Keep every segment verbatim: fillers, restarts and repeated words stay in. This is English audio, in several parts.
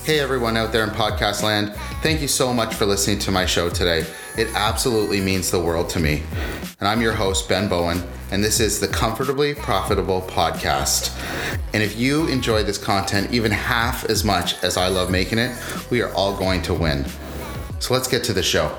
Hey everyone out there in podcast land, thank you so much for listening to my show today. It absolutely means the world to me. And I'm your host, Ben Bowen, and this is the Comfortably Profitable Podcast. And if you enjoy this content even half as much as I love making it, we are all going to win. So let's get to the show.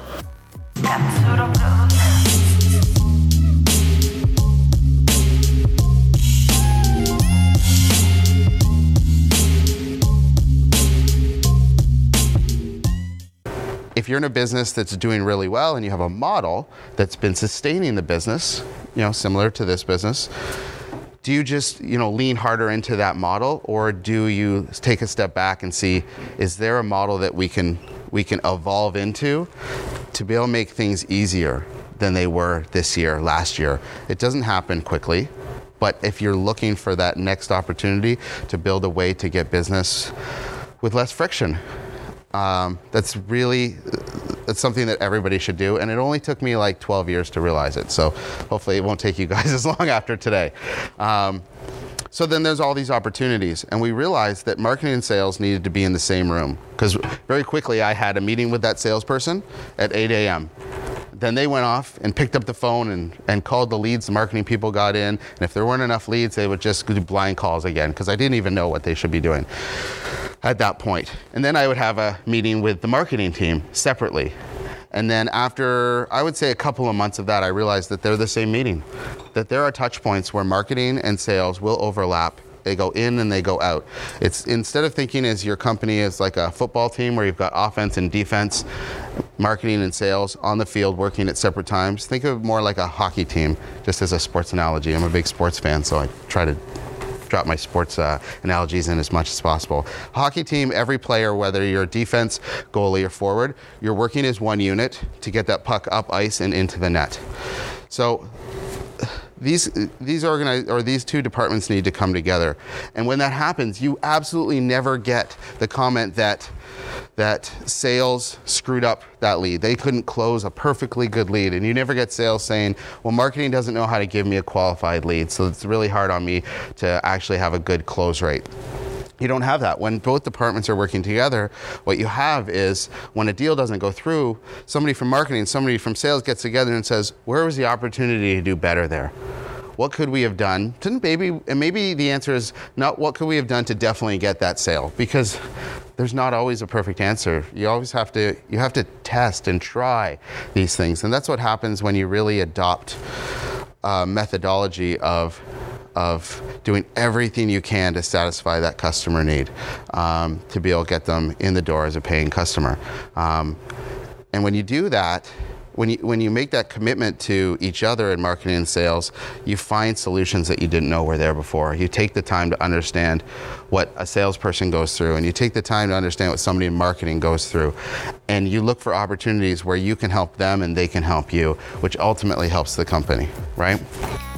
If you're in a business that's doing really well and you have a model that's been sustaining the business, you know, similar to this business, do you just, you know, lean harder into that model, or do you take a step back and see, is there a model that we can we can evolve into to be able to make things easier than they were this year, last year? It doesn't happen quickly, but if you're looking for that next opportunity to build a way to get business with less friction, Um, that's really, that's something that everybody should do. And it only took me like twelve years to realize it. So hopefully it won't take you guys as long after today. Um, so then there's all these opportunities. And we realized that marketing and sales needed to be in the same room. Because very quickly I had a meeting with that salesperson at eight a.m. Then they went off and picked up the phone and, and called the leads. The marketing people got in. And if there weren't enough leads, they would just do blind calls again, because I didn't even know what they should be doing at that point. And then I would have a meeting with the marketing team separately. And then after, I would say a couple of months of that, I realized that they're the same meeting, that there are touch points where marketing and sales will overlap. They go in and they go out. It's, instead of thinking as your company is like a football team where you've got offense and defense, marketing and sales on the field working at separate times, think of it more like a hockey team, just as a sports analogy. I'm a big sports fan, so I try to drop my sports uh, analogies in as much as possible. Hockey team, every player, whether you're defense, goalie, or forward, you're working as one unit to get that puck up ice and into the net. So these these organize or these two departments need to come together. And when that happens, you absolutely never get the comment that that sales screwed up that lead. They couldn't close a perfectly good lead. And you never get sales saying, well, marketing doesn't know how to give me a qualified lead, so it's really hard on me to actually have a good close rate. You don't have that. When both departments are working together, what you have is when a deal doesn't go through, somebody from marketing, somebody from sales gets together and says, where was the opportunity to do better there? What could we have done? Didn't maybe, and maybe the answer is not what could we have done to definitely get that sale, because there's not always a perfect answer. You always have to, you have to test and try these things. And that's what happens when you really adopt a methodology of of doing everything you can to satisfy that customer need, um, to be able to get them in the door as a paying customer. Um, and when you do that, When you, when you make that commitment to each other in marketing and sales, you find solutions that you didn't know were there before. You take the time to understand what a salesperson goes through, and you take the time to understand what somebody in marketing goes through. And you look for opportunities where you can help them and they can help you, which ultimately helps the company, right?